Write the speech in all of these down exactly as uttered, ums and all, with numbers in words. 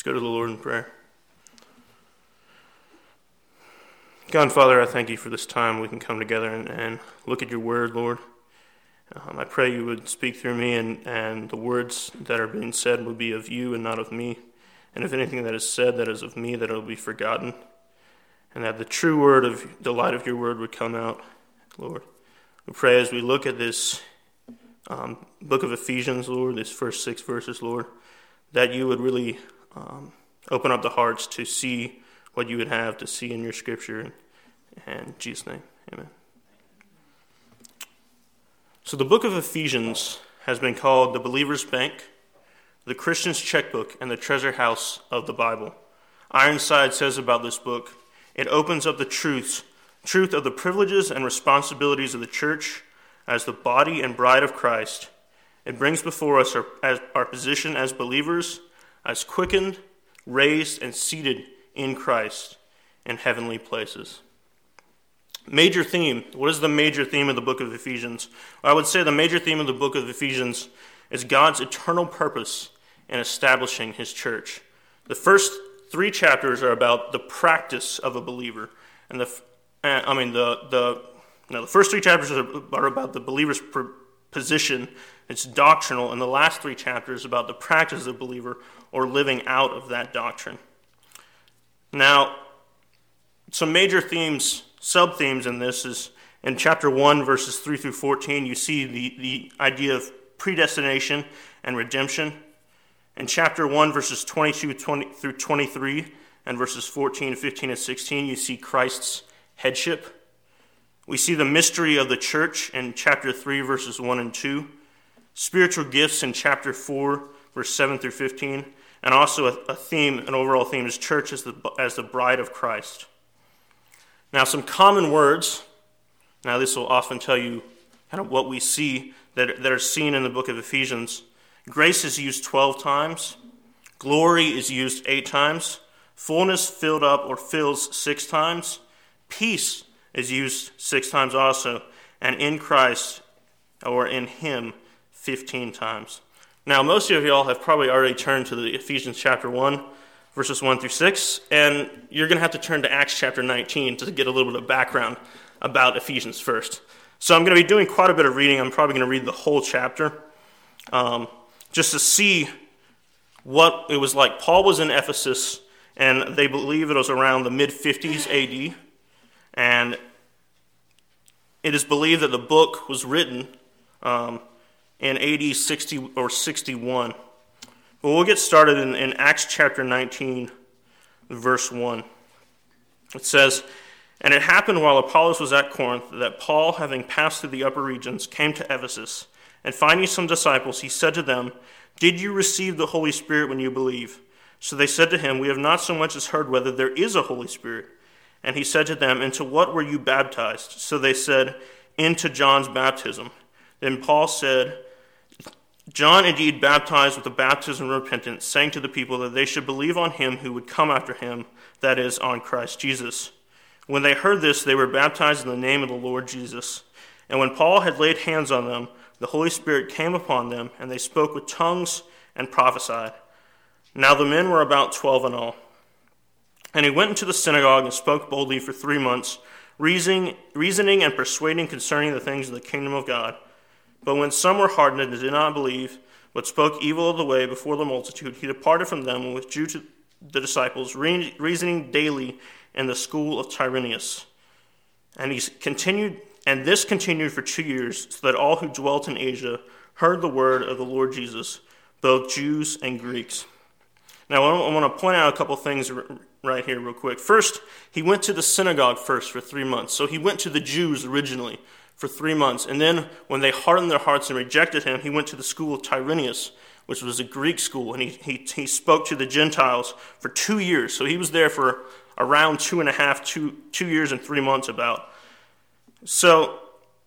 go to the Lord in prayer. God and Father, I thank you for this time we can come together and, and look at your word, Lord. Um, I pray you would speak through me, and, and the words that are being said would be of you and not of me. And if anything that is said that is of me, that it will be forgotten. And that the true word of the light of your word would come out, Lord. We pray as we look at this um, book of Ephesians, Lord, these first six verses, Lord, that you would really um, open up the hearts to see what you would have to see in your scripture. And in Jesus' name, amen. So the book of Ephesians has been called the believer's bank, the Christian's checkbook, and the treasure house of the Bible. Ironside says about this book, it opens up the truths, truth of the privileges and responsibilities of the church as the body and bride of Christ. It brings before us our, as, our position as believers, as quickened, raised, and seated in Christ in heavenly places. Major theme. What is the major theme of the book of Ephesians? Well, I would say the major theme of the book of Ephesians is God's eternal purpose in establishing his church. The first three chapters are about the practice of a believer. And the, I mean, the, the, no, the first three chapters are, are about the believer's position. It's doctrinal, and the last three chapters about the practice of the believer or living out of that doctrine. Now, some major themes, sub-themes in this is in chapter one, verses three through fourteen, you see the, the idea of predestination and redemption. In chapter one, verses twenty-two through twenty-three, and verses fourteen, fifteen, and sixteen, you see Christ's headship. We see the mystery of the church in chapter three, verses one and two. Spiritual gifts in chapter four, verse seven through fifteen. And also a, a theme, an overall theme is church as the, as the bride of Christ. Now, some common words. Now, this will often tell you kind of what we see that, that are seen in the book of Ephesians. Grace is used twelve times. Glory is used eight times. Fullness, filled up, or fills six times. Peace is used six times also. And in Christ, or in him, fifteen times. Now, most of y'all have probably already turned to the Ephesians chapter one, verses one through six, and you're going to have to turn to Acts chapter nineteen to get a little bit of background about Ephesians first. So I'm going to be doing quite a bit of reading. I'm probably going to read the whole chapter um, just to see what it was like. Paul was in Ephesus, and they believe it was around the mid fifties A D, and it is believed that the book was written um, in A D sixty or sixty-one. Well, we'll get started in, in Acts chapter nineteen, verse one. It says, "And it happened while Apollos was at Corinth that Paul, having passed through the upper regions, came to Ephesus. And finding some disciples, he said to them, 'Did you receive the Holy Spirit when you believe?' So they said to him, 'We have not so much as heard whether there is a Holy Spirit.' And he said to them, 'Into what were you baptized?' So they said, 'Into John's baptism.' Then Paul said, 'John indeed baptized with the baptism of repentance, saying to the people that they should believe on him who would come after him, that is, on Christ Jesus.' When they heard this, they were baptized in the name of the Lord Jesus. And when Paul had laid hands on them, the Holy Spirit came upon them, and they spoke with tongues and prophesied. Now the men were about twelve in all. And he went into the synagogue and spoke boldly for three months, reasoning, reasoning and persuading concerning the things of the kingdom of God. But when some were hardened and did not believe, but spoke evil of the way before the multitude, he departed from them and withdrew to the disciples, reasoning daily in the school of Tyrannus. And he continued, and this continued for two years, so that all who dwelt in Asia heard the word of the Lord Jesus, both Jews and Greeks." Now, I want to point out a couple things right here real quick. First, he went to the synagogue first for three months. So he went to the Jews originally for three months. And then when they hardened their hearts and rejected him, he went to the school of Tyrannus, which was a Greek school. And he, he, he spoke to the Gentiles for two years. So he was there for around two and a half, two, two years and three months about. So,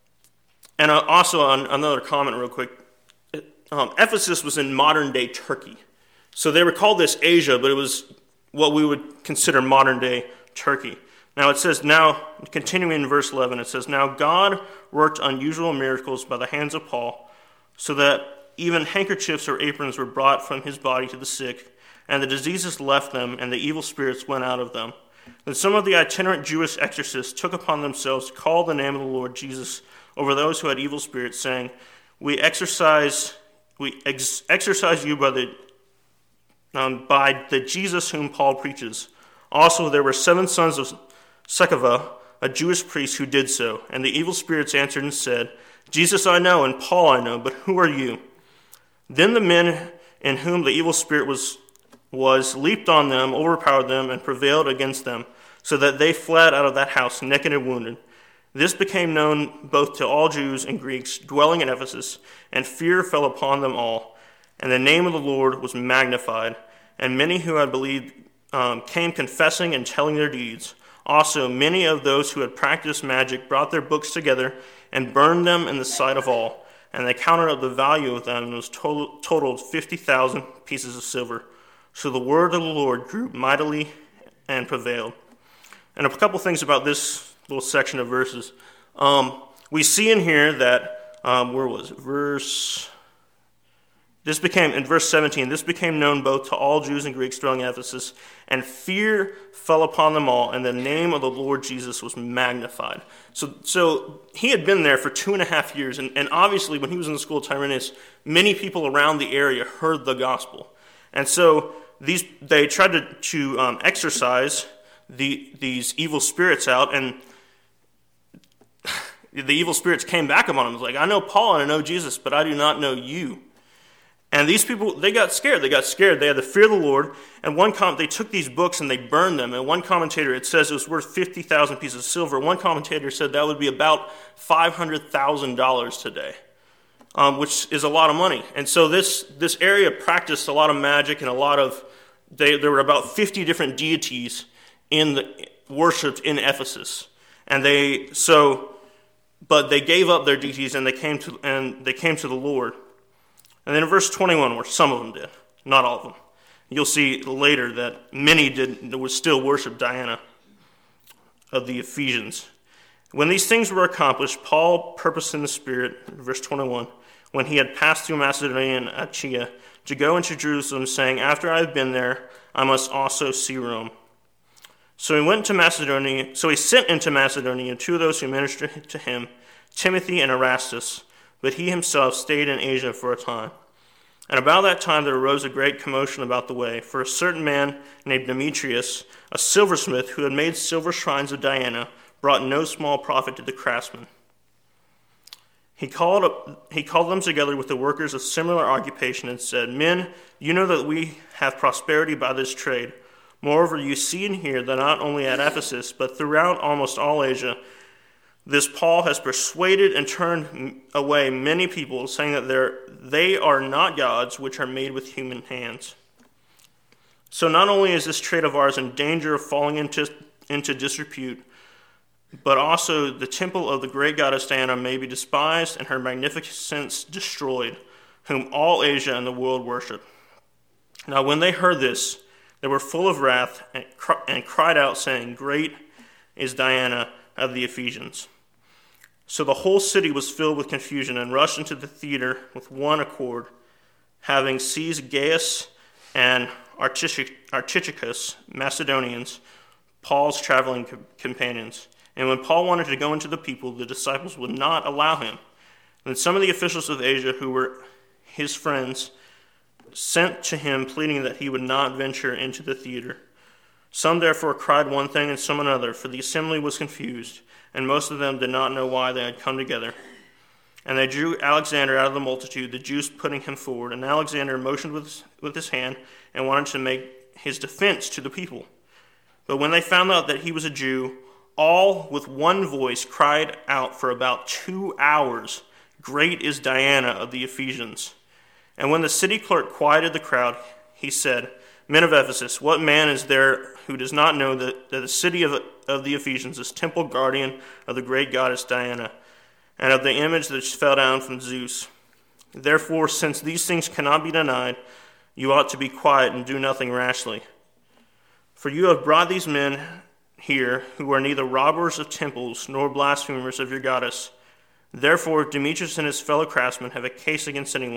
and also on another comment real quick, um, Ephesus was in modern-day Turkey. So they were called this Asia, but it was what we would consider modern-day Turkey. Now it says, now, continuing in verse eleven, it says, "Now God worked unusual miracles by the hands of Paul, so that even handkerchiefs or aprons were brought from his body to the sick, and the diseases left them, and the evil spirits went out of them. Then some of the itinerant Jewish exorcists took upon themselves to call the name of the Lord Jesus over those who had evil spirits, saying, We exorcise, we ex- exorcise you by the um, by the Jesus whom Paul preaches. Also there were seven sons of Sceva, a Jewish priest, who did so. And the evil spirits answered and said, Jesus I know, and Paul I know, but who are you? Then the men in whom the evil spirit was, was leaped on them, overpowered them, and prevailed against them, so that they fled out of that house naked and wounded. This became known both to all Jews and Greeks dwelling in Ephesus, and fear fell upon them all. And the name of the Lord was magnified, and many who had believed um, came confessing and telling their deeds. Also, many of those who had practiced magic brought their books together and burned them in the sight of all. And they counted up the value of them, and it was total, totaled fifty thousand pieces of silver. So the word of the Lord grew mightily and prevailed. And a couple things about this little section of verses. Um, we see in here that, um, where was it? Verse... This became, in verse seventeen, this became known both to all Jews and Greeks dwelling in Ephesus, and fear fell upon them all, and the name of the Lord Jesus was magnified. So so he had been there for two and a half years, and, and obviously when he was in the school of Tyrannus, many people around the area heard the gospel. And so these they tried to, to um, exorcise the, these evil spirits out, and the evil spirits came back upon him. It was like, I know Paul and I know Jesus, but I do not know you. And these people, they got scared. They got scared. They had the fear of the Lord. And one com- they took these books and they burned them. And one commentator, it says it was worth fifty thousand pieces of silver. One commentator said that would be about five hundred thousand dollars today, um, which is a lot of money. And so this this area practiced a lot of magic and a lot of, they, there were about fifty different deities in the, worshipped in Ephesus. And they, so, but they gave up their deities and they came to, and they came to the Lord. And then in verse twenty-one, where some of them did, not all of them, you'll see later that many did would still worship Diana of the Ephesians. When these things were accomplished, Paul purposed in the Spirit, verse twenty-one, when he had passed through Macedonia and Achaia, to go into Jerusalem, saying, After I have been there, I must also see Rome. So he went to Macedonia. So he sent into Macedonia two of those who ministered to him, Timothy and Erastus. But he himself stayed in Asia for a time. And about that time there arose a great commotion about the way, for a certain man named Demetrius, a silversmith who had made silver shrines of Diana, brought no small profit to the craftsmen. He called, up, he called them together with the workers of similar occupation and said, Men, you know that we have prosperity by this trade. Moreover, you see and hear that not only at Ephesus, but throughout almost all Asia, this Paul has persuaded and turned away many people, saying that they are not gods which are made with human hands. So not only is this trade of ours in danger of falling into, into disrepute, but also the temple of the great goddess Diana may be despised and her magnificence destroyed, whom all Asia and the world worship. Now when they heard this, they were full of wrath and, cr- and cried out, saying, Great is Diana of the Ephesians. So the whole city was filled with confusion and rushed into the theater with one accord, having seized Gaius and Archichicus, Macedonians, Paul's traveling companions. And when Paul wanted to go into the people, the disciples would not allow him. Then some of the officials of Asia, who were his friends, sent to him, pleading that he would not venture into the theater. Some therefore cried one thing and some another, for the assembly was confused, and most of them did not know why they had come together. And they drew Alexander out of the multitude, the Jews putting him forward. And Alexander motioned with his, with his hand and wanted to make his defense to the people. But when they found out that he was a Jew, all with one voice cried out for about two hours, Great is Diana of the Ephesians. And when the city clerk quieted the crowd, he said, Men of Ephesus, what man is there who does not know that, that the city of, of the Ephesians is temple guardian of the great goddess Diana, and of the image that fell down from Zeus? Therefore, since these things cannot be denied, you ought to be quiet and do nothing rashly. For you have brought these men here who are neither robbers of temples nor blasphemers of your goddess. Therefore, Demetrius and his fellow craftsmen have a case against anyone,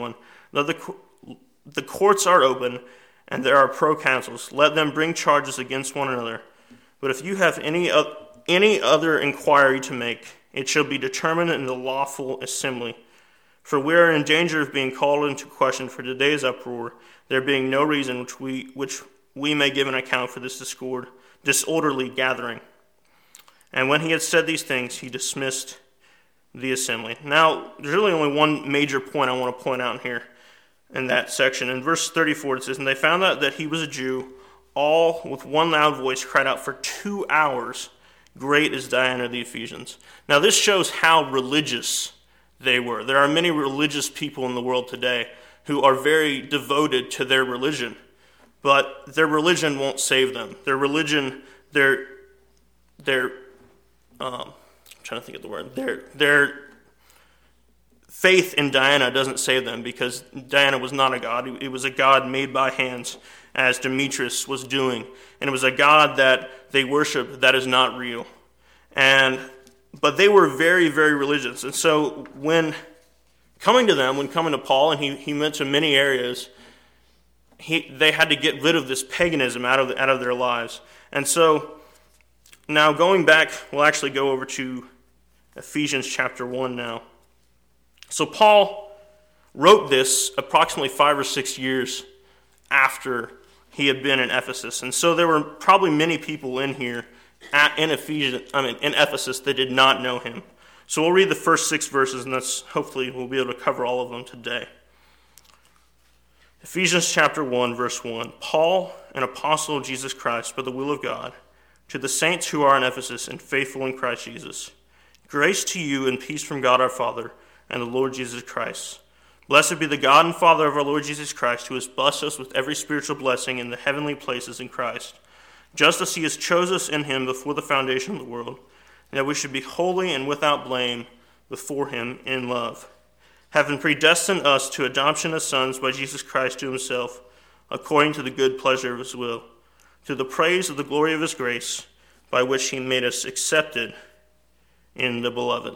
Let the, the courts are open, and there are proconsuls. Let them bring charges against one another. But if you have any, uh, any other inquiry to make, it shall be determined in the lawful assembly. For we are in danger of being called into question for today's uproar, there being no reason which we which we may give an account for this discord, disorderly gathering. And when he had said these things, he dismissed the assembly. Now, there's really only one major point I want to point out here in that section. In verse thirty-four, it says, "And they found out that he was a Jew. All with one loud voice cried out for two hours, 'Great is Diana of the Ephesians.'" Now, this shows how religious they were. There are many religious people in the world today who are very devoted to their religion, but their religion won't save them. Their religion, their, their, um, I'm trying to think of the word, their, their faith in Diana doesn't save them, because Diana was not a god. It was a god made by hands, as Demetrius was doing, and it was a god that they worship that is not real. And but they were very, very religious. And so when coming to them, when coming to Paul, and he, he mentioned many areas, he, they had to get rid of this paganism out of the, out of their lives. And so now going back, we'll actually go over to Ephesians chapter one now. So Paul wrote this approximately five or six years after he had been in Ephesus. And so there were probably many people in here at, in Ephesians, I mean in Ephesus that did not know him. So we'll read the first six verses, and that's hopefully we'll be able to cover all of them today. Ephesians chapter one, verse one. "Paul, an apostle of Jesus Christ, by the will of God, to the saints who are in Ephesus and faithful in Christ Jesus, grace to you and peace from God our Father and the Lord Jesus Christ. Blessed be the God and Father of our Lord Jesus Christ, who has blessed us with every spiritual blessing in the heavenly places in Christ, just as he has chosen us in him before the foundation of the world, that we should be holy and without blame before him in love, having predestined us to adoption as sons by Jesus Christ to himself, according to the good pleasure of his will, to the praise of the glory of his grace, by which he made us accepted in the beloved."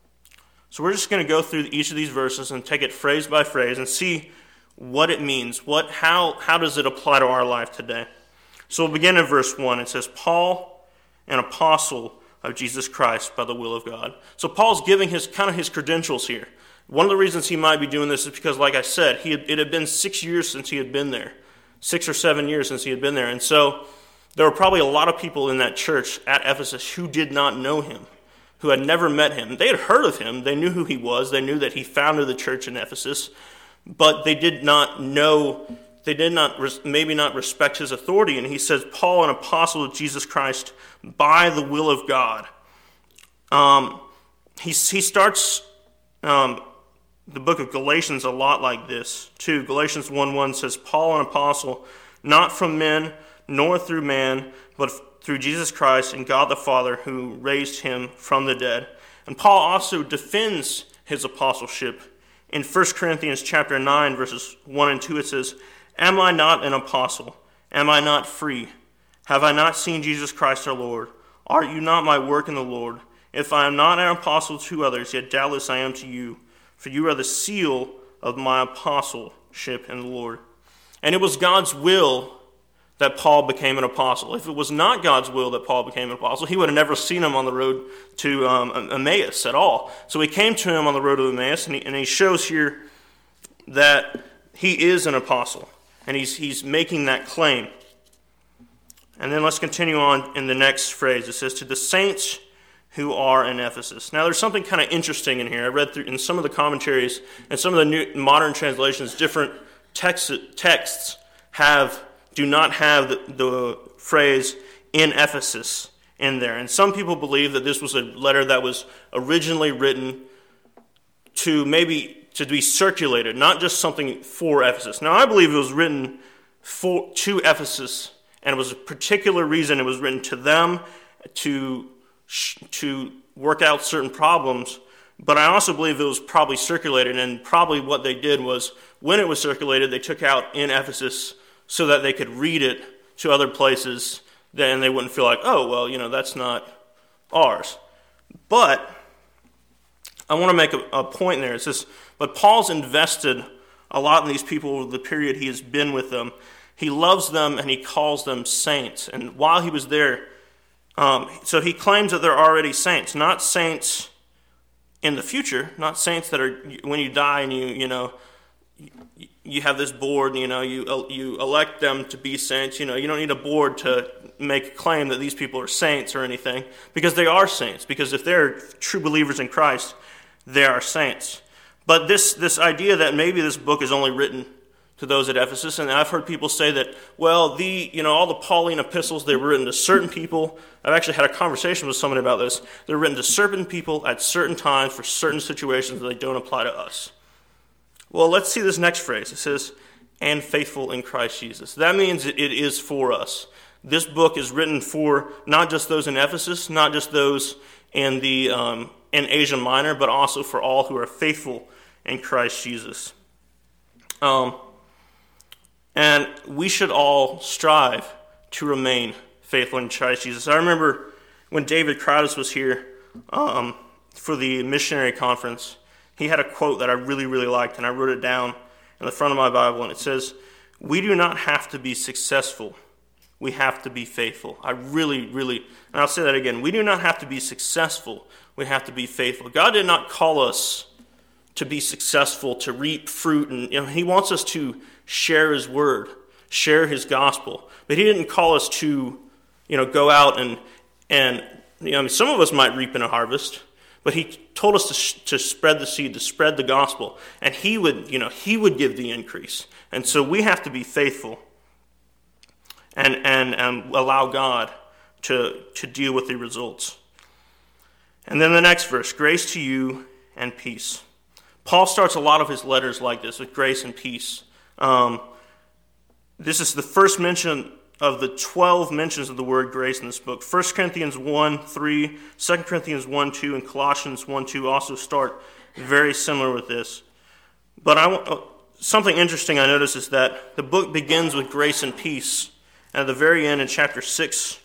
So we're just going to go through each of these verses and take it phrase by phrase and see what it means. What, how, how does it apply to our life today? So we'll begin in verse one. It says, "Paul, an apostle of Jesus Christ by the will of God." So Paul's giving his kind of his credentials here. One of the reasons he might be doing this is because, like I said, he had, it had been six years since he had been there. Six or seven years since he had been there. And so there were probably a lot of people in that church at Ephesus who did not know him, who had never met him. They had heard of him. They knew who he was. They knew that he founded the church in Ephesus. But they did not know, they did not, maybe not respect his authority. And he says, "Paul, an apostle of Jesus Christ, by the will of God." Um, he, he starts um, the book of Galatians a lot like this, too. Galatians one one says, "Paul, an apostle, not from men, nor through man, but through Jesus Christ and God the Father, who raised him from the dead." And Paul also defends his apostleship. In First Corinthians chapter nine, verses one and two, it says, "Am I not an apostle? Am I not free? Have I not seen Jesus Christ our Lord? Are you not my work in the Lord? If I am not an apostle to others, yet doubtless I am to you, for you are the seal of my apostleship in the Lord." And it was God's will that Paul became an apostle. If it was not God's will that Paul became an apostle, he would have never seen him on the road to um, Emmaus at all. So he came to him on the road to Emmaus, and he, and he shows here that he is an apostle, and he's he's making that claim. And then let's continue on in the next phrase. It says, "To the saints who are in Ephesus." Now there's something kind of interesting in here. I read through in some of the commentaries and some of the new modern translations, different text, texts have do not have the, the phrase "in Ephesus" in there. And some people believe that this was a letter that was originally written to maybe to be circulated, not just something for Ephesus. Now I believe it was written for to Ephesus, and it was a particular reason it was written to them to to work out certain problems. But I also believe it was probably circulated, and probably what they did was, when it was circulated, they took out "in Ephesus" so that they could read it to other places, then they wouldn't feel like, oh, well, you know, that's not ours. But I want to make a, a point there. It says, "But Paul's invested a lot in these people over the period he has been with them. He loves them and he calls them saints. And while he was there, um, so he claims that they're already saints, not saints in the future, not saints that are, when you die and you, you know, you have this board, you know, you you elect them to be saints. You know, you don't need a board to make a claim that these people are saints or anything, because they are saints. Because if they're true believers in Christ, they are saints. But this this idea that maybe this book is only written to those at Ephesus, and I've heard people say that, well, the you know all the Pauline epistles, they were written to certain people. I've actually had a conversation with someone about this. They're written to certain people at certain times for certain situations that they don't apply to us. Well, let's see this next phrase. It says, and faithful in Christ Jesus. That means it is for us. This book is written for not just those in Ephesus, not just those in the um, in Asia Minor, but also for all who are faithful in Christ Jesus. Um, and we should all strive to remain faithful in Christ Jesus. I remember when David Crowdis was here um, for the missionary conference, he had a quote that I really, really liked, and I wrote it down in the front of my Bible, and it says, we do not have to be successful. We have to be faithful. I really, really, and I'll say that again. We do not have to be successful. We have to be faithful. God did not call us to be successful, to reap fruit, and you know, he wants us to share his word, share his gospel. But he didn't call us to, you know, go out and, and you know, I mean, some of us might reap in a harvest, but he told us to, sh- to spread the seed, to spread the gospel, and he would, you know, he would give the increase. And so we have to be faithful and and, and allow God to, to deal with the results. And then the next verse, grace to you and peace. Paul starts a lot of his letters like this, with grace and peace. Um, this is the first mention of the twelve mentions of the word grace in this book. First Corinthians one, three, Second Corinthians one, two, and Colossians one, two also start very similar with this. But I want, something interesting I notice is that the book begins with grace and peace. And at the very end, in chapter six,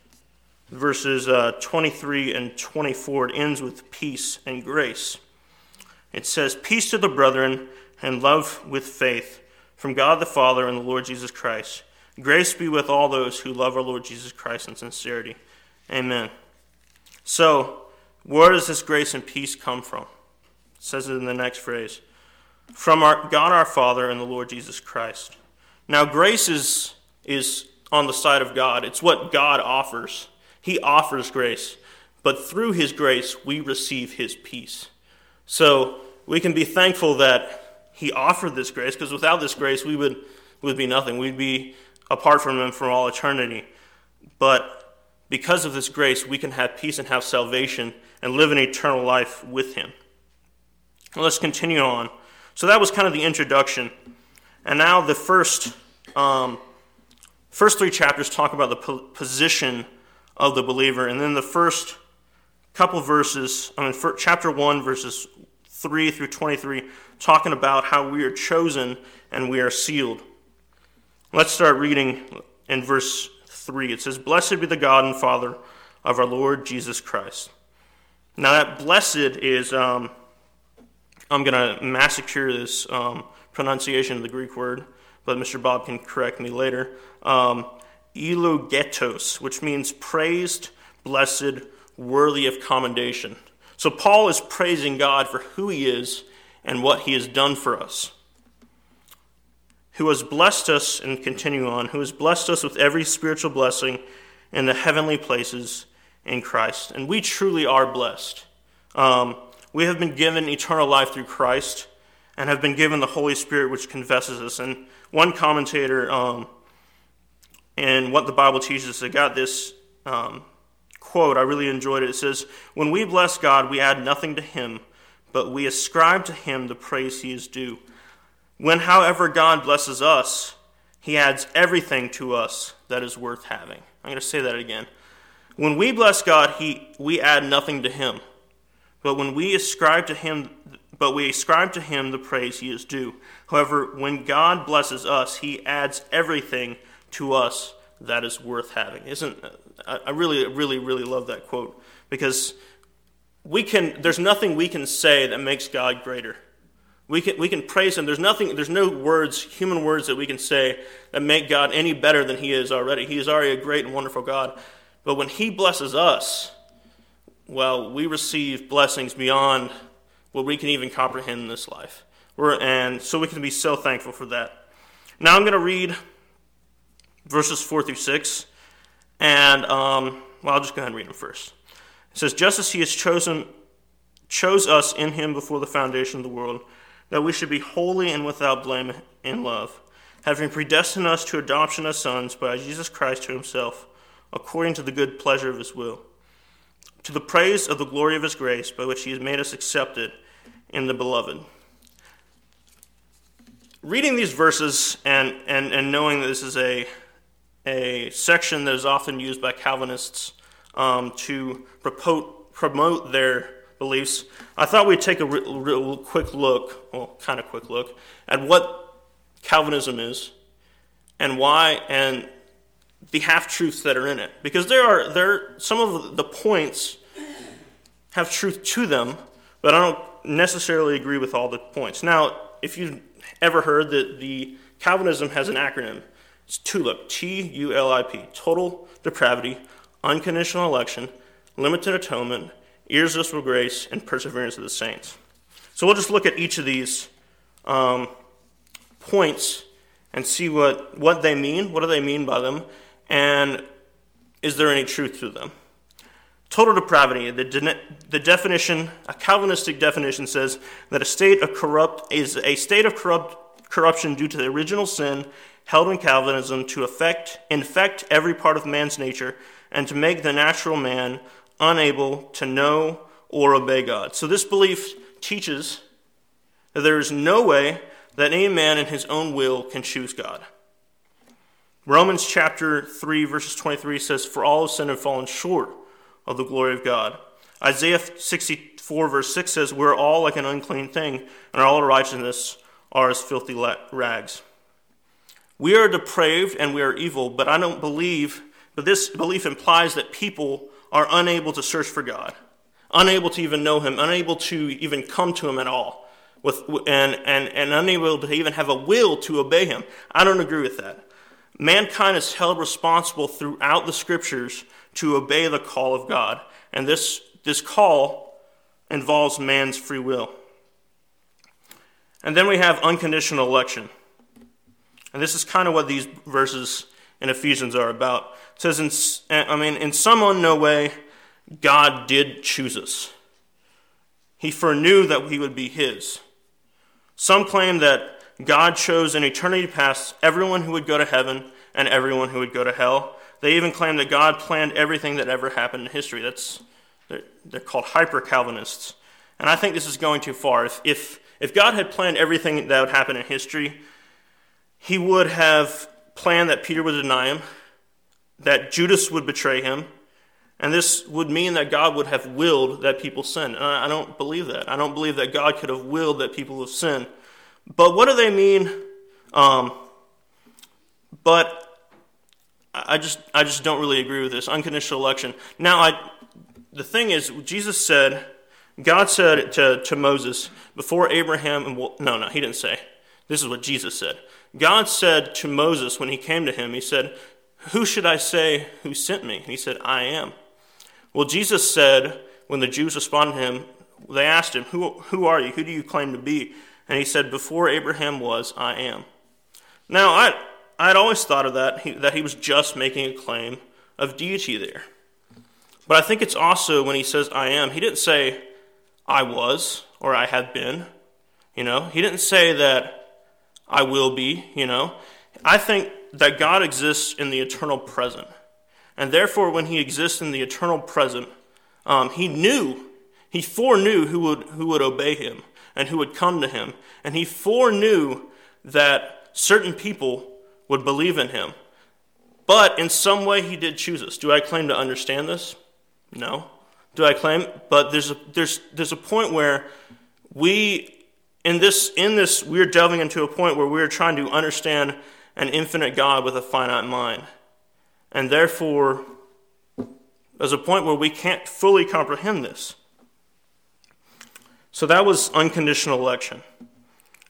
verses uh, twenty-three and twenty-four, it ends with peace and grace. It says, peace to the brethren and love with faith from God the Father and the Lord Jesus Christ. Grace be with all those who love our Lord Jesus Christ in sincerity. Amen. So, where does this grace and peace come from? It says it in the next phrase. From our God our Father and the Lord Jesus Christ. Now, grace is, is on the side of God. It's what God offers. He offers grace. But through his grace, we receive his peace. So, we can be thankful that he offered this grace, because without this grace, we would, would be nothing. We'd be apart from him for all eternity. But because of this grace, we can have peace and have salvation and live an eternal life with him. Well, let's continue on. So that was kind of the introduction. And now the first um, first three chapters talk about the po- position of the believer. And then the first couple verses, I mean, for chapter one, verses three through twenty-three, talking about how we are chosen and we are sealed. Let's start reading in verse three. It says, blessed be the God and Father of our Lord Jesus Christ. Now that blessed is, um, I'm going to massacre this um, pronunciation of the Greek word, but Mister Bob can correct me later. Um, eulogetos, which means praised, blessed, worthy of commendation. So Paul is praising God for who he is and what he has done for us. Who has blessed us, and continue on, who has blessed us with every spiritual blessing in the heavenly places in Christ. And we truly are blessed. Um, we have been given eternal life through Christ and have been given the Holy Spirit, which confesses us. And one commentator um, in What the Bible Teaches, they got this um, quote. I really enjoyed it. It says, when we bless God, we add nothing to him, but we ascribe to him the praise he is due. When, however, God blesses us, he adds everything to us that is worth having. I'm going to say that again. When we bless God, he we add nothing to him. But when we ascribe to him, but we ascribe to him the praise he is due. However, when God blesses us, he adds everything to us that is worth having. Isn't I really, really, really love that quote, because we can. There's nothing we can say that makes God greater. We can, we can praise him. There's nothing, there's no words, human words that we can say that make God any better than he is already. He is already a great and wonderful God. But when he blesses us, well, we receive blessings beyond what we can even comprehend in this life. We're, and so we can be so thankful for that. Now I'm going to read verses four through six. And, um, well, I'll just go ahead and read them first. It says, just as he has chosen, chose us in him before the foundation of the world, that we should be holy and without blame in love, having predestined us to adoption as sons by Jesus Christ to himself, according to the good pleasure of his will, to the praise of the glory of his grace, by which he has made us accepted in the beloved. Reading these verses and, and, and knowing that this is a, a section that is often used by Calvinists um, to promote, promote their beliefs, I thought we'd take a real, real quick look, well, kind of quick look, at what Calvinism is and why, and the half-truths that are in it. Because there are there some of the points have truth to them, but I don't necessarily agree with all the points. Now, if you've ever heard that the Calvinism has an acronym, it's TULIP, T U L I P, Total Depravity, Unconditional Election, Limited Atonement, Irresistible Grace, and Perseverance of the Saints. So we'll just look at each of these um, points and see what, what they mean, what do they mean by them, and is there any truth to them? Total depravity, the, de- the definition, a Calvinistic definition says that a state of corrupt is a state of corrupt corruption due to the original sin held in Calvinism to affect, infect every part of man's nature and to make the natural man unable to know or obey God. So this belief teaches that there is no way that any man in his own will can choose God. Romans chapter three, verses twenty-three says, for all have sinned and fallen short of the glory of God. Isaiah sixty-four, verse six says, we're all like an unclean thing, and all our righteousness are as filthy rags. We are depraved and we are evil, but I don't believe, but this belief implies that people are unable to search for God, unable to even know him, unable to even come to him at all, with and, and, and unable to even have a will to obey him. I don't agree with that. Mankind is held responsible throughout the scriptures to obey the call of God, and this, this call involves man's free will. And then we have unconditional election. And this is kind of what these verses in Ephesians are about. It says, in, I mean, in some unknown way, God did choose us. He foreknew that we would be his. Some claim that God chose in eternity past everyone who would go to heaven and everyone who would go to hell. They even claim that God planned everything that ever happened in history. That's they're, they're called hyper-Calvinists. And I think this is going too far. If, if, if God had planned everything that would happen in history, he would have planned that Peter would deny him, that Judas would betray him, and this would mean that God would have willed that people sin. And I don't believe that. I don't believe that God could have willed that people would sin. But what do they mean? Um, but I just I just don't really agree with this unconditional election. Now, I the thing is, Jesus said, God said to, to Moses, before Abraham, and no, no, he didn't say. This is what Jesus said. God said to Moses when he came to him, he said, who should I say who sent me? And he said, I am. Well, Jesus said, when the Jews responded to him, they asked him, who, who are you? Who do you claim to be? And he said, before Abraham was, I am. Now, I, I'd always thought of that, he, that he was just making a claim of deity there. But I think it's also when he says, I am, he didn't say, I was, or I have been. You know, he didn't say that I will be, you know. I think that God exists in the eternal present. And therefore, when he exists in the eternal present, um, he knew, he foreknew who would who would obey him and who would come to him. And he foreknew that certain people would believe in him. But in some way, he did choose us. Do I claim to understand this? No. Do I claim? But there's a, there's there's a point where we, in this, in this, we're delving into a point where we're trying to understand an infinite God with a finite mind. And therefore, there's a point where we can't fully comprehend this. So that was unconditional election.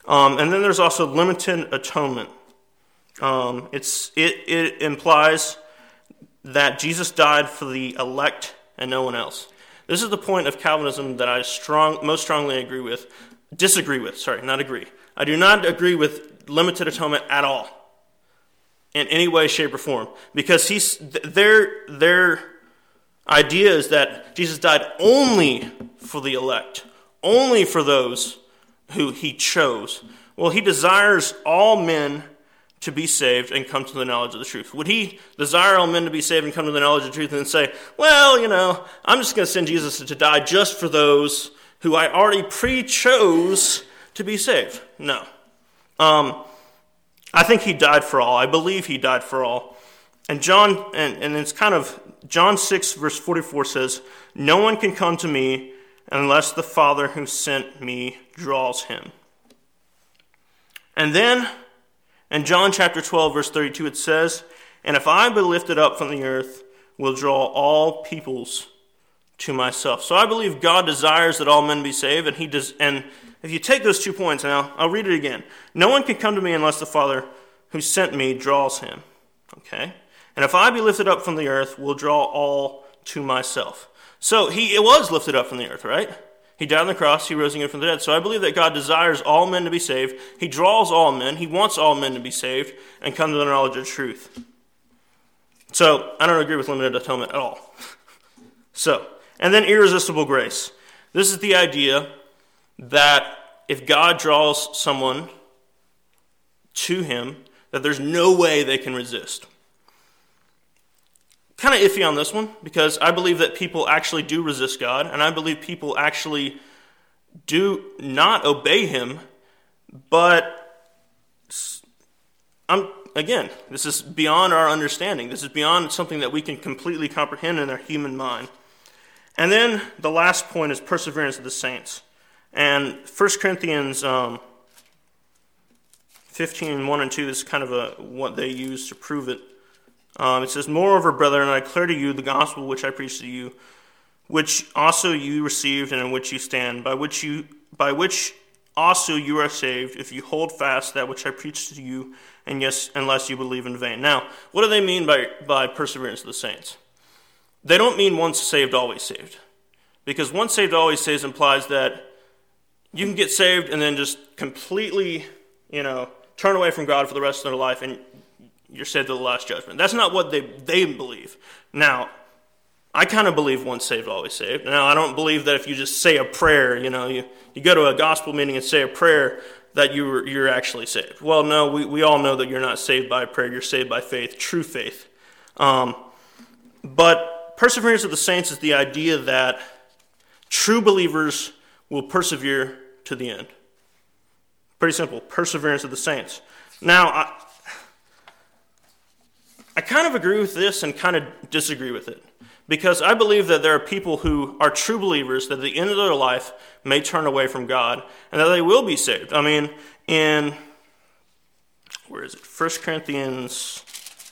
Um, and then there's also limited atonement. Um, it's it, it implies that Jesus died for the elect and no one else. This is the point of Calvinism that I strong, most strongly agree with, disagree with, sorry, not agree. I do not agree with limited atonement at all, in any way, shape, or form, because he's their their idea is that Jesus died only for the elect, only for those who he chose. Well, he desires all men to be saved and come to the knowledge of the truth. Would he desire all men to be saved and come to the knowledge of the truth and say, well, you know, I'm just going to send Jesus to die just for those who I already pre-chose to be saved? No. Um, I think he died for all. I believe he died for all. And John, and, and it's kind of, John six verse forty-four says, no one can come to me unless the Father who sent me draws him. And then, in John chapter twelve, verse thirty-two, it says, and if I be lifted up from the earth, will draw all peoples to myself. So I believe God desires that all men be saved, and he does. And if you take those two points, and I'll, I'll read it again. No one can come to me unless the Father who sent me draws him. Okay? And if I be lifted up from the earth, will draw all to myself. So he it was lifted up from the earth, right? He died on the cross, he rose again from the dead. So I believe that God desires all men to be saved. He draws all men. He wants all men to be saved and come to the knowledge of truth. So I don't agree with limited atonement at all. So, and then irresistible grace. This is the idea that if God draws someone to him, that there's no way they can resist. Kind of iffy on this one, because I believe that people actually do resist God, and I believe people actually do not obey him, but I'm, again, this is beyond our understanding. This is beyond something that we can completely comprehend in our human mind. And then the last point is perseverance of the saints. And First Corinthians um, fifteen, one and two is kind of a, what they use to prove it. Um, it says, moreover, brethren, I declare to you the gospel which I preached to you, which also you received and in which you stand, by which you by which also you are saved, if you hold fast that which I preached to you, and yes, unless you believe in vain. Now, what do they mean by, by perseverance of the saints? They don't mean once saved, always saved. Because once saved, always saved implies that you can get saved and then just completely, you know, turn away from God for the rest of their life and you're saved to the last judgment. That's not what they, they believe. Now, I kind of believe once saved, always saved. Now, I don't believe that if you just say a prayer, you know, you, you go to a gospel meeting and say a prayer, that you were, you're actually saved. Well, no, we, we all know that you're not saved by prayer. You're saved by faith, true faith. Um, but perseverance of the saints is the idea that true believers will persevere to the end. Pretty simple, perseverance of the saints. Now, I, I kind of agree with this and kind of disagree with it. Because I believe that there are people who are true believers that at the end of their life may turn away from God and that they will be saved. I mean, in, where is it? First Corinthians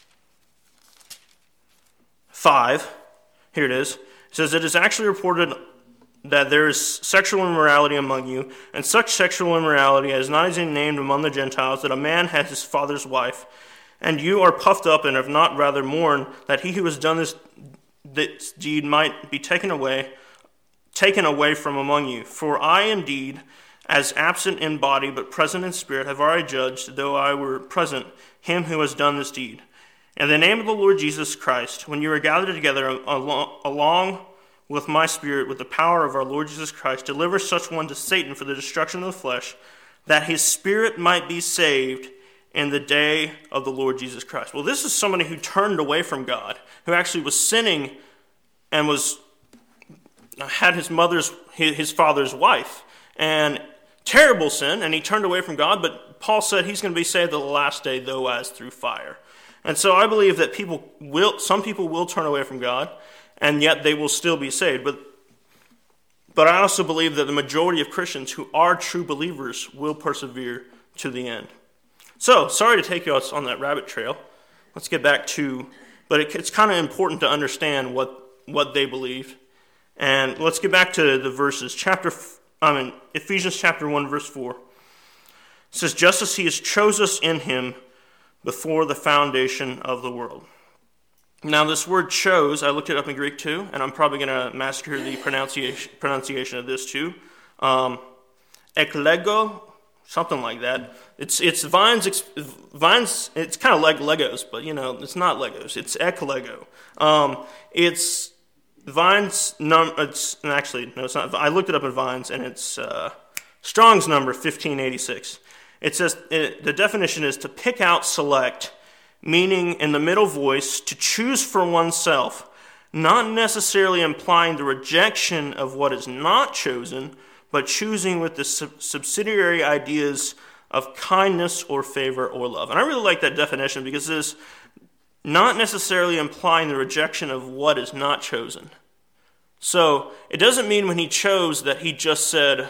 five, here it is. It says, it is actually reported that there is sexual immorality among you, and such sexual immorality as not even named among the Gentiles, that a man has his father's wife, and you are puffed up and have not rather mourned that he who has done this this deed might be taken away, taken away from among you. For I indeed, as absent in body but present in spirit, have already judged, though I were present, him who has done this deed. In the name of the Lord Jesus Christ, when you are gathered together along, along with my spirit, with the power of our Lord Jesus Christ, deliver such one to Satan for the destruction of the flesh, that his spirit might be saved in the day of the Lord Jesus Christ. Well, this is somebody who turned away from God, who actually was sinning and was had his mother's, his father's wife, and terrible sin, and he turned away from God, but Paul said he's going to be saved at the last day, though as through fire. And so I believe that people will, some people will turn away from God, and yet they will still be saved. But, but I also believe that the majority of Christians who are true believers will persevere to the end. So, sorry to take you on that rabbit trail. Let's get back to, but it, it's kind of important to understand what, what they believed. And let's get back to the verses. Chapter, I mean, Ephesians chapter one, verse four. It says, just as he has chose us in him before the foundation of the world. Now this word chose, I looked it up in Greek too, and I'm probably going to massacre the pronunciation pronunciation of this too. Um, eklego, something like that. It's it's vines vines. It's kind of like Legos, but you know it's not Legos. It's eklego. Um, it's Vines num. It's actually no, it's not. I looked it up in Vines, and it's uh, Strong's number fifteen eighty-six. It says it, the definition is to pick out, select, meaning in the middle voice to choose for oneself, not necessarily implying the rejection of what is not chosen, but choosing with the sub- subsidiary ideas of kindness or favor or love. And I really like that definition because it is not necessarily implying the rejection of what is not chosen. So it doesn't mean when he chose that he just said,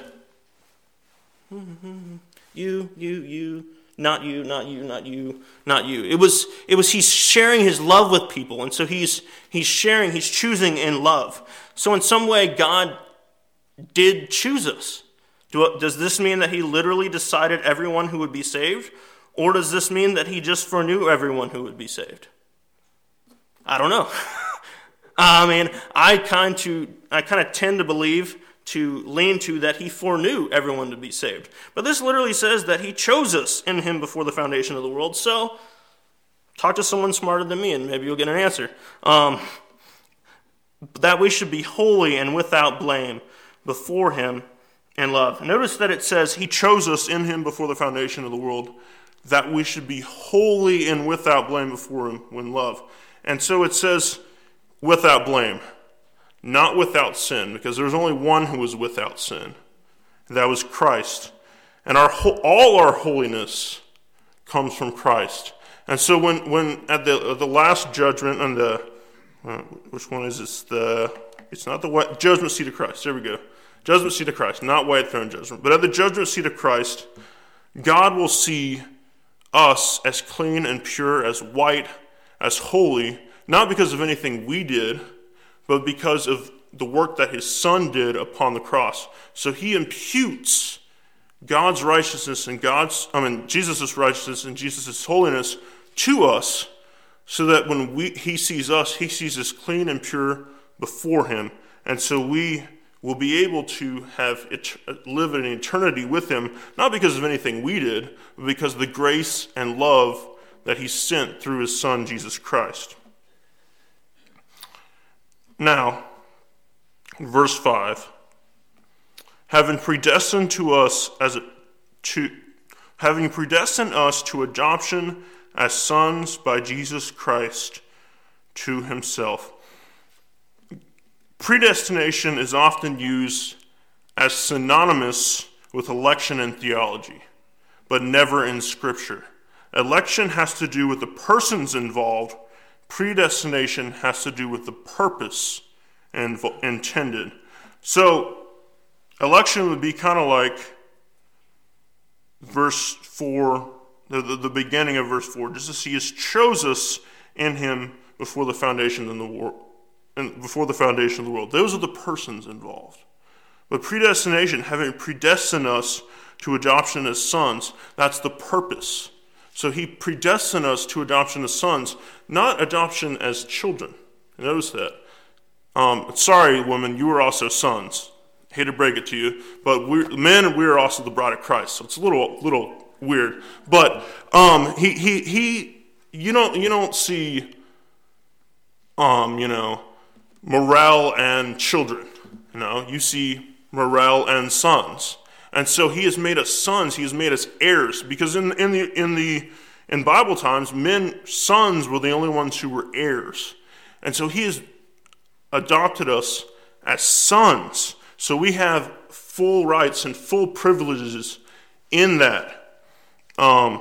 you, you, you, not you, not you, not you, not you. It was it was he's sharing his love with people, and so he's he's sharing, he's choosing in love. So in some way, God did choose us. Do, does this mean that he literally decided everyone who would be saved? Or does this mean that he just foreknew everyone who would be saved? I don't know. I mean, I kind to I kind of tend to believe, to lean to that he foreknew everyone to be saved. But this literally says that he chose us in him before the foundation of the world. So, talk to someone smarter than me and maybe you'll get an answer. Um, that we should be holy and without blame before him in love. Notice that it says he chose us in him before the foundation of the world, that we should be holy and without blame before him in love. And so it says without blame, not without sin, because there's only one who was without sin, and that was Christ. And our all our holiness comes from Christ. And so when, when at the the last judgment, and the uh, which one is this? The it's not the white, judgment seat of Christ. There we go. Judgment seat of Christ, not white throne judgment. But at the judgment seat of Christ, God will see us as clean and pure, as white, as holy, not because of anything we did, but because of the work that his Son did upon the cross. So he imputes God's righteousness and God's, I mean, Jesus' righteousness and Jesus' holiness to us, so that when we he sees us, he sees us clean and pure before him. And so we will be able to have it, live in eternity with him, not because of anything we did, but because of the grace and love that he sent through his Son, Jesus Christ. Now, verse five, having predestined to us as a, to having predestined us to adoption as sons by Jesus Christ to himself. Predestination is often used as synonymous with election in theology, but never in Scripture. Election has to do with the persons involved. Predestination has to do with the purpose inv- intended. So, election would be kind of like verse four, the, the, the beginning of verse four, just as he has chose us in him before the foundation of the world. And before the foundation of the world. Those are the persons involved. But predestination, having predestined us to adoption as sons, that's the purpose. So he predestined us to adoption as sons, not adoption as children. Notice that. Um, sorry, women, you are also sons. Hate to break it to you, but we're, men, we are also the bride of Christ. So it's a little, little weird. But um, he, he, he, you don't, you don't see, um, you know, morale and children. You know, you see morale and sons. And so he has made us sons, he has made us heirs, because in in the in the in Bible times, men, sons were the only ones who were heirs. And so he has adopted us as sons. So we have full rights and full privileges in that. Um,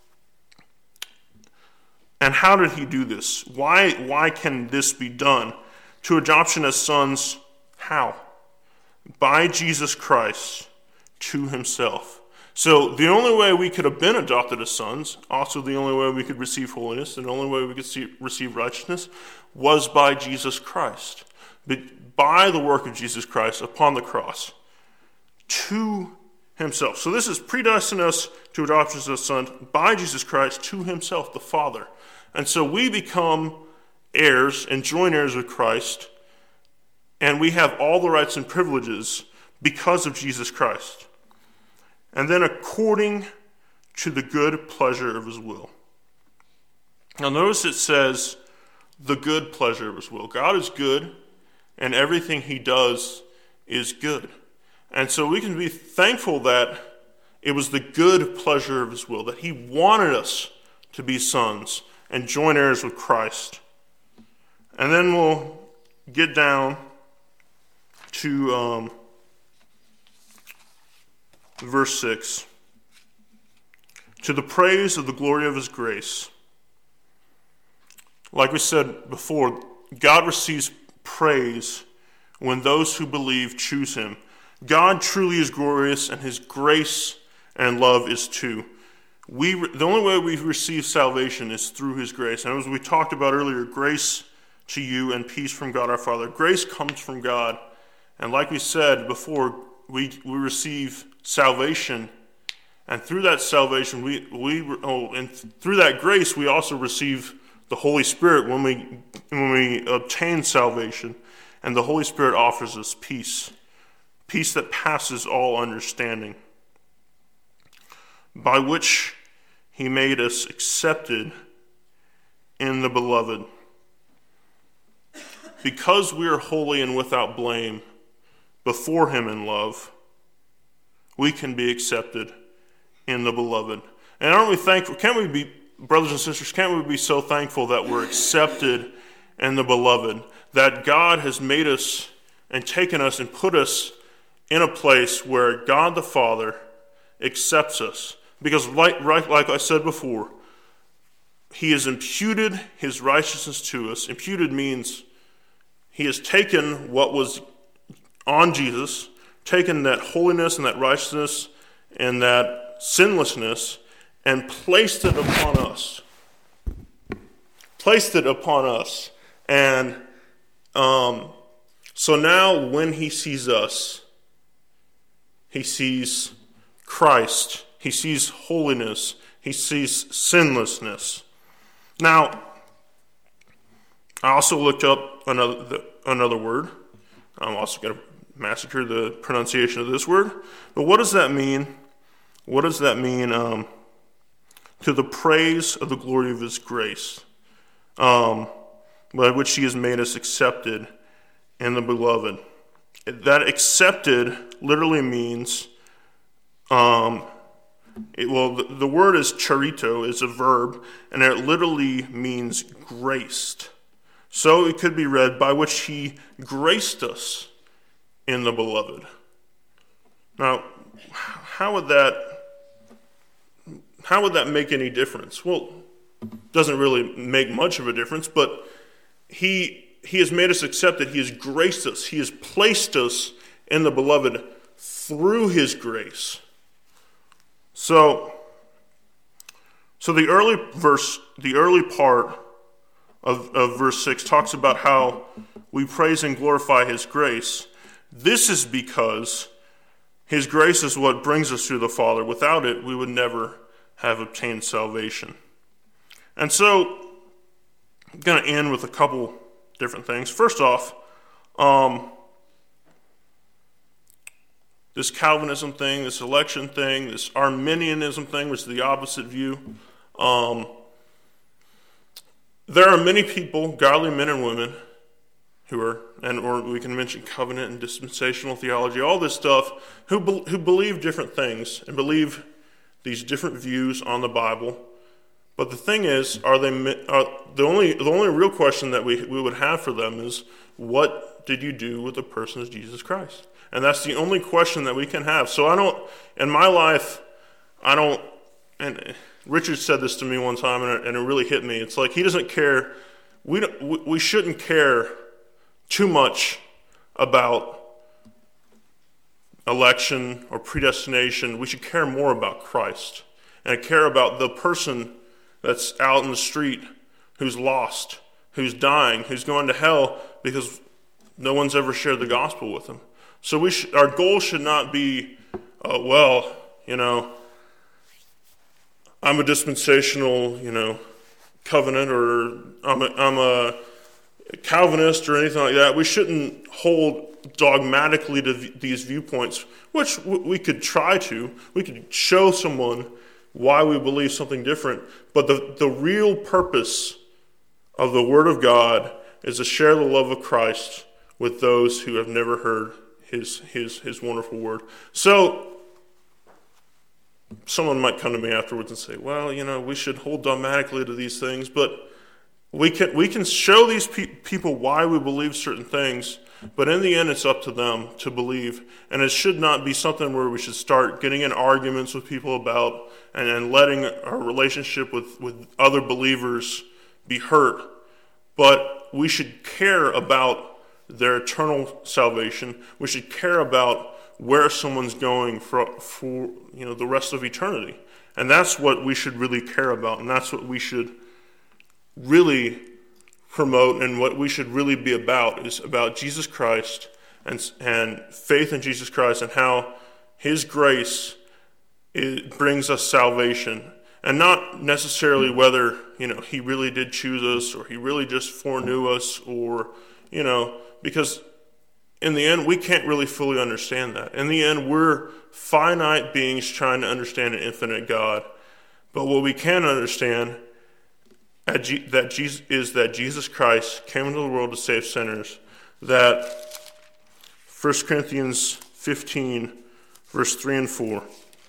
and how did he do this? Why why can this be done? To adoption as sons, how? By Jesus Christ to himself. So the only way we could have been adopted as sons, also the only way we could receive holiness, and the only way we could see, receive righteousness, was by Jesus Christ. By the work of Jesus Christ upon the cross, to himself. So this is predestined us to adoption as a son by Jesus Christ to himself, the Father. And so we become heirs and joint heirs with Christ, and we have all the rights and privileges because of Jesus Christ. And then according to the good pleasure of his will. Now notice it says the good pleasure of his will. God is good, and everything he does is good. And so we can be thankful that it was the good pleasure of his will, that he wanted us to be sons and joint heirs with Christ. And then we'll get down to um, verse six. To the praise of the glory of his grace. Like we said before, God receives praise when those who believe choose him. God truly is glorious, and his grace and love is too. We, the only way we receive salvation is through his grace. And as we talked about earlier, grace to you and peace from God our Father. Grace comes from God. And like we said before, we, we receive salvation. And through that salvation, we, we oh, and through that grace, we also receive the Holy Spirit when we, when we obtain salvation. And the Holy Spirit offers us peace. Peace that passes all understanding, by which he made us accepted in the beloved. Because we are holy and without blame before him in love, we can be accepted in the beloved. And aren't we thankful? Can't we be, brothers and sisters, can't we be so thankful that we're accepted in the beloved? That God has made us and taken us and put us in a place where God the Father accepts us. Because like, right, like I said before, he has imputed his righteousness to us. Imputed means he has taken what was on Jesus, taken that holiness and that righteousness and that sinlessness, and placed it upon us. Placed it upon us. And um, so now when he sees us, he sees Christ. He sees holiness. He sees sinlessness. Now, I also looked up another another word. I'm also going to massacre the pronunciation of this word. But what does that mean? What does that mean? Um, to the praise of the glory of his grace, um, by which he has made us accepted in the beloved. That accepted literally means, um, it, well, the, the word is charito, is a verb, and it literally means graced. So it could be read, by which he graced us in the beloved. Now, how would that, how would that make any difference? Well, it doesn't really make much of a difference, but he He has made us accepted. He has graced us. He has placed us in the beloved through his grace. So, so the early verse, the early part of, of verse six talks about how we praise and glorify his grace. This is because his grace is what brings us to the Father. Without it, we would never have obtained salvation. And so, I'm going to end with a couple different things. First off, um, this Calvinism thing, this election thing, this Arminianism thing, which is the opposite view. Um, there are many people, godly men and women, who are, and or we can mention covenant and dispensational theology, all this stuff, who be, who believe different things and believe these different views on the Bible. But the thing is, are they are, the only the only real question that we we would have for them is, what did you do with the person of Jesus Christ? And that's the only question that we can have. So I don't, in my life, I don't, and Richard said this to me one time, and it, and it really hit me. It's like he doesn't care, we don't, we shouldn't care too much about election or predestination. We should care more about Christ and care about the person that's out in the street, who's lost, who's dying, who's going to hell because no one's ever shared the gospel with him. So we sh- our goal should not be uh, well, you know, I'm a dispensational, you know, covenant, or I'm a, I'm a Calvinist or anything like that. We shouldn't hold dogmatically to th- these viewpoints, which w- we could try to. We could show someone why we believe something different. But the, the real purpose of the Word of God is to share the love of Christ with those who have never heard his his his wonderful word. So someone might come to me afterwards and say, well, you know, we should hold dogmatically to these things, but we can we can show these pe- people why we believe certain things, but in the end it's up to them to believe. And it should not be something where we should start getting in arguments with people about and, and letting our relationship with, with other believers be hurt. But we should care about their eternal salvation. We should care about where someone's going for, for you know the rest of eternity. And that's what we should really care about, and that's what we should really promote, and what we should really be about is about Jesus Christ and and faith in Jesus Christ, and how his grace it brings us salvation, and not necessarily whether you know he really did choose us or he really just foreknew us, or you know because in the end we can't really fully understand that. In the end, we're finite beings trying to understand an infinite God. But what we can understand that Jesus is that Jesus Christ came into the world to save sinners. That First Corinthians fifteen, verse three and four,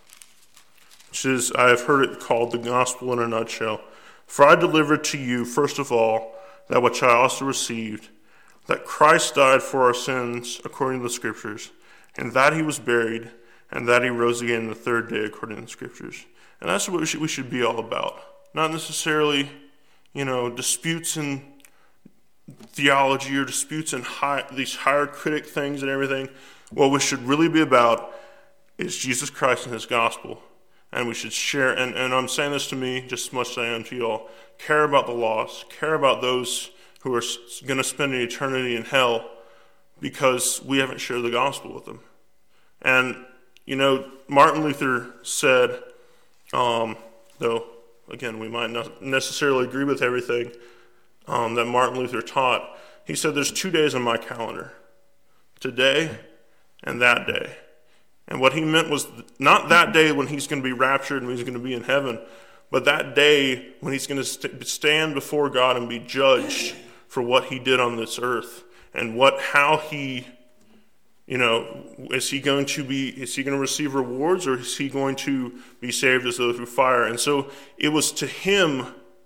which is, I have heard it called the gospel in a nutshell. For I delivered to you, first of all, that which I also received, that Christ died for our sins according to the Scriptures, and that he was buried, and that he rose again the third day according to the Scriptures. And that's what we should, we should be all about. Not necessarily you know, disputes in theology or disputes in high, these higher critic things and everything. What we should really be about is Jesus Christ and his gospel. And we should share, and, and I'm saying this to me just as much as I am to you all, care about the lost, care about those who are going to spend an eternity in hell because we haven't shared the gospel with them. And, you know, Martin Luther said, um, though, again, we might not necessarily agree with everything um, that Martin Luther taught. He said, there's two days on my calendar, today and that day. And what he meant was not that day when he's going to be raptured and he's going to be in heaven, but that day when he's going to st- stand before God and be judged for what he did on this earth, and what, how he, you know, is he going to be, is he going to receive rewards, or is he going to be saved as though through fire? And so it was to him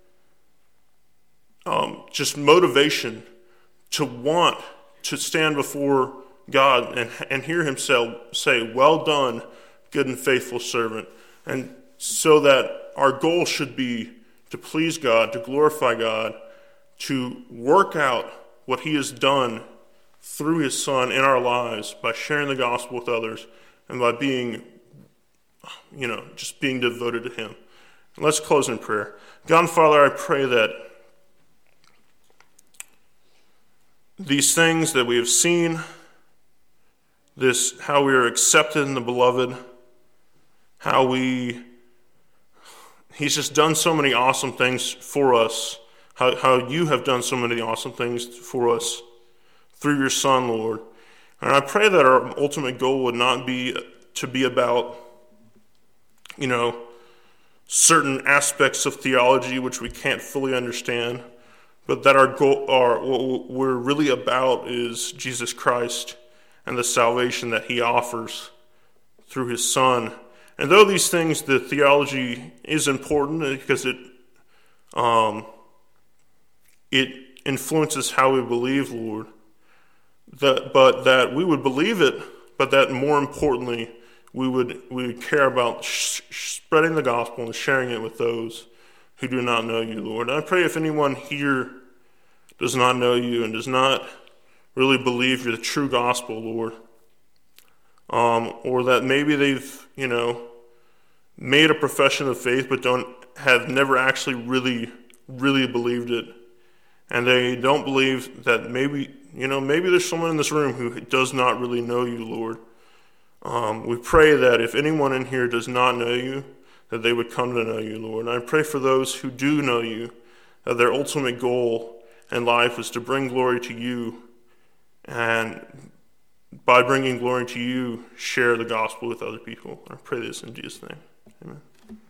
um, just motivation to want to stand before God and, and hear himself say, well done, good and faithful servant. And so that our goal should be to please God, to glorify God, to work out what he has done through his Son in our lives by sharing the gospel with others and by being, you know, just being devoted to him. And let's close in prayer. God and Father, I pray that these things that we have seen, this, how we are accepted in the beloved, how we, he's just done so many awesome things for us, how, how you have done so many awesome things for us through your Son, Lord. And I pray that our ultimate goal would not be to be about, you know, certain aspects of theology which we can't fully understand, but that our goal, our, what we're really about is Jesus Christ and the salvation that he offers through his Son. And though these things, the theology is important because it um, it influences how we believe, Lord, that, but that we would believe it, but that more importantly, we would we would care about sh- spreading the gospel and sharing it with those who do not know you, Lord. And I pray if anyone here does not know you and does not really believe you're the true gospel, Lord, um, or that maybe they've, you know, made a profession of faith but don't have never actually really, really believed it, and they don't believe that maybe, you know, maybe there's someone in this room who does not really know you, Lord. Um, we pray that if anyone in here does not know you, that they would come to know you, Lord. And I pray for those who do know you, that their ultimate goal in life is to bring glory to you, and by bringing glory to you, share the gospel with other people. I pray this in Jesus' name. Amen.